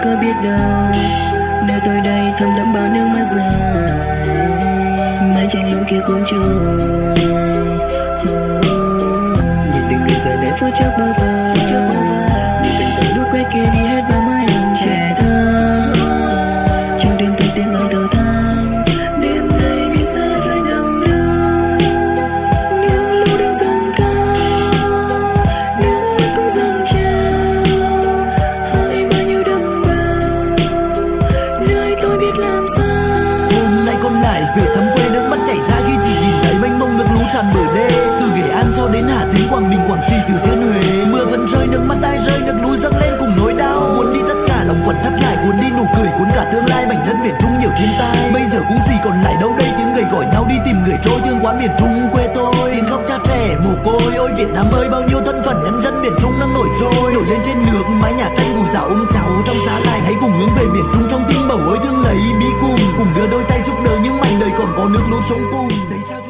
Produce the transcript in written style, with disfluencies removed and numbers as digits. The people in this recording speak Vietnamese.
có biết đâu nơi tôi đây thấm đẫm bao nước mắt dài, mái tranh lũ kia cũng trôi. Nhìn từng người giờ đây phút chốc bơ vơ, nhìn từng giọt nước quét kia đi hết vào mái lòng trẻ thơ. Trong đêm tôi tiếng lòng thở than, đêm nay biết xa rơi đầm đau. Những lúc đang dâng cao, nước mắt cũng dâng trào. Hỡi bao nhiêu đồng bào, nơi tôi biết làm sao. Hôm nay con lại về thăm quê, nước mắt chảy ra khi chỉ nhìn thấy mênh mông nước lũ tràn bờ đê. Từ Nghệ An cho đến Hà Tĩnh, Quảng Bình, Quảng Trị, Thừa Thiên Huế, mưa vẫn rơi, nước mắt ai rơi, nước lũ dâng lên cùng nỗi đau. Muốn đi tất cả lòng quặn thắt lại, cuốn đi nụ cười, cuốn cả tương lai. Mảnh đất miền Trung nhiều thiên tai, bây giờ cũng gì còn lại đâu đây. Tiếng người gọi nhau đi tìm người trôi, thương quá miền Trung quê tôi. Tiếng khóc cha trẻ mồ côi, ôi Việt Nam ơi, bao nhiêu thân phận nhân dân miền Trung đang nổi trôi. Nổi lên trên nước mái nhà tranh gù rào cháu trong giá lạnh. Hãy cùng hướng về miền Trung trong tim bầu ơi thương lấy bí cùng đưa đôi tay giúp đỡ những mảnh đời còn có nước lũ sống cùng.